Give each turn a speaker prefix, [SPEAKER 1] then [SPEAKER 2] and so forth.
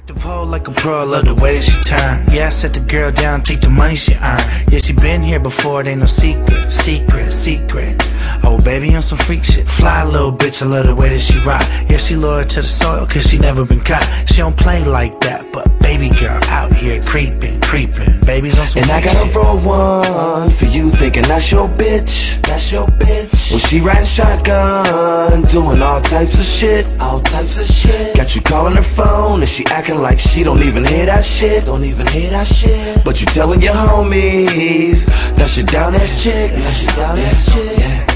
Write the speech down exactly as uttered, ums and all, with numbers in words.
[SPEAKER 1] The pole like a pro, love the way that she turn. Yeah, I set the girl down, take the money she earn. Yeah, she been here before, it ain't no secret, secret, secret. Oh, baby, on some freak shit. Fly little bitch, I love the way that she rock. Yeah, she loyal to the soil, cause she never been caught. She don't play like that, but baby girl out here creeping, creeping. Baby's on some
[SPEAKER 2] and
[SPEAKER 1] freak shit.
[SPEAKER 2] And I gotta roll one for you, thinking that's your bitch, that's your bitch. Well, she riding shotgun, doing all types of shit, all types of shit. Got you calling her phone, and she acting like she don't even hear that shit, don't even hear that shit. But you telling your homies that she down ass chick, that she down ass chick.